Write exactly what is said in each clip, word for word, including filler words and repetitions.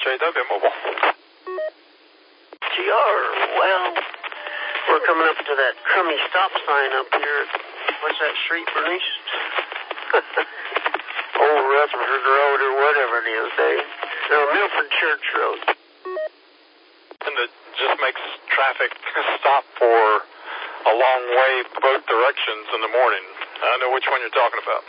J W Mobile. T R, well, we're coming up to that crummy stop sign up here. What's that street, Bernice? Old Rutherford Road or whatever it is, Dave. No, Milford Church Road. And it just makes traffic stop for a long way both directions in the morning. I know which one you're talking about.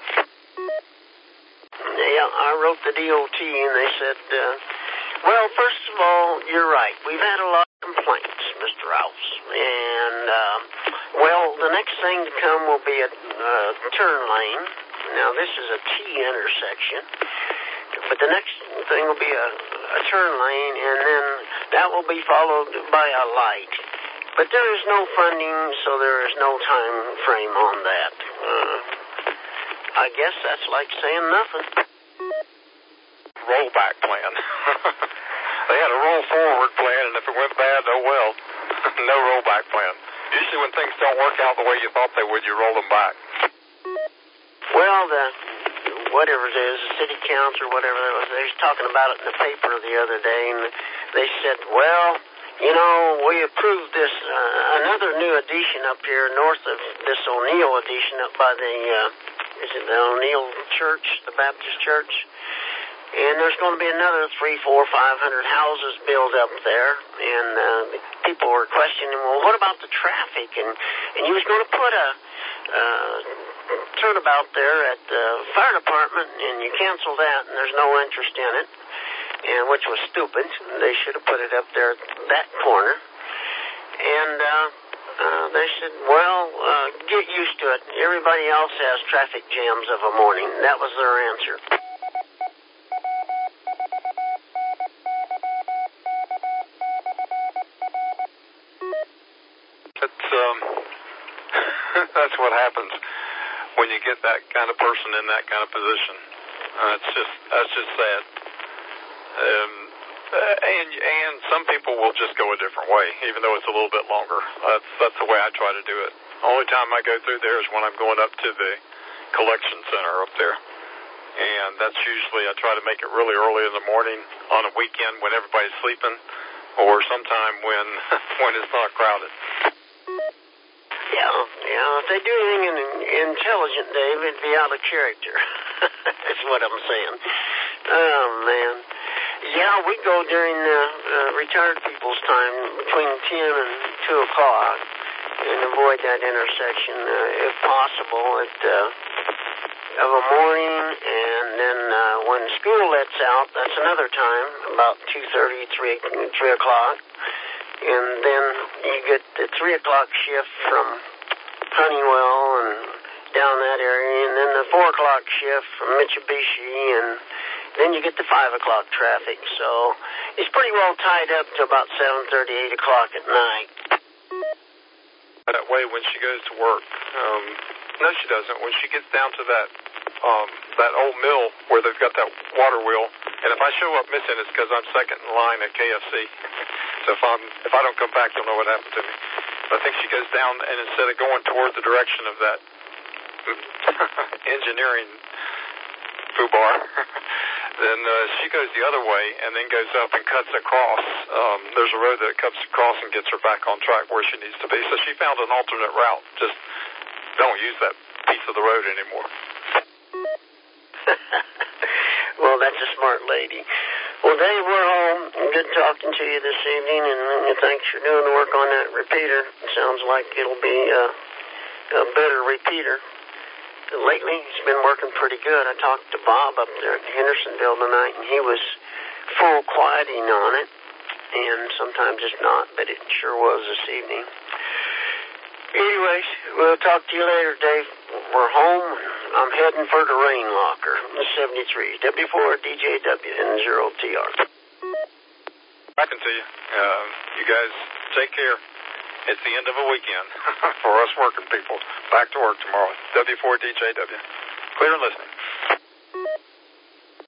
Yeah, I wrote the D O T and they said, uh, well, first of all, you're right. We've had a lot of complaints, Mister Rouse. And, uh, well, the next thing to come will be a uh, turn lane. Now, this is a T intersection. But the next thing will be a, a turn lane, and then that will be followed by a light. But there is no funding, so there is no time frame on that. Uh, I guess that's like saying nothing. Rollback plan. They had a roll forward plan, and if it went bad, oh well. No rollback plan. Usually when things don't work out the way you thought they would, you roll them back. Well, the whatever it is, the city council or whatever it was, they was talking about it in the paper the other day, and they said, well, you know, we approved this, uh, another new addition up here north of this O'Neill addition up by the, uh, is it the O'Neill Church, the Baptist Church? And there's going to be another three, four, five hundred houses built up there, and uh, people were questioning, well, what about the traffic? And and you was going to put a uh, turnabout there at the fire department, and you canceled that, and there's no interest in it, and which was stupid. They should have put it up there at that corner. And uh, uh, they said, well, uh, get used to it. Everybody else has traffic jams of a morning. That was their answer. It's, um, that's what happens when you get that kind of person in that kind of position. Uh, it's just, that's just sad. Um, and, and some people will just go a different way, even though it's a little bit longer. That's, that's the way I try to do it. Only time I go through there is when I'm going up to the collection center up there. And that's usually, I try to make it really early in the morning on a weekend when everybody's sleeping, or sometime when, when it's not crowded. Yeah, yeah. If they do anything in, intelligent, Dave, it'd be out of character. That's what I'm saying. Oh, man. Yeah, we go during uh, uh, retired people's time between ten and two o'clock and avoid that intersection uh, if possible at uh, of a morning. And then uh, when school lets out, that's another time, about two thirty, three, three o'clock. And then you get the three o'clock shift from Honeywell and down that area, and then the four o'clock shift from Mitsubishi, and then you get the five o'clock traffic. So it's pretty well tied up to about seven thirty, eight o'clock at night. That way when she goes to work, um, no, she doesn't. When she gets down to that um, that old mill where they've got that water wheel, and if I show up missing, it's because I'm second in line at K F C. So if I'm if I don't come back, you'll know what happened to me. But I think she goes down, and instead of going toward the direction of that engineering foobar, then uh, she goes the other way and then goes up and cuts across. Um, there's a road that cuts across and gets her back on track where she needs to be. So she found an alternate route. Just don't use that piece of the road anymore. Well, that's a smart lady. Well, Dave, we're home. Good talking to you this evening, and thanks for doing the work on that repeater. It sounds like it'll be a, a better repeater. Lately, it's been working pretty good. I talked to Bob up there at Hendersonville tonight, and he was full quieting on it, and sometimes it's not, but it sure was this evening. Anyways, we'll talk to you later, Dave. We're home. I'm heading for the rain locker, the seventy-three, W four D J W and zero T R. I can see you. Uh, you guys take care. It's the end of a weekend for us working people. Back to work tomorrow. W four D J W. Clear and listening.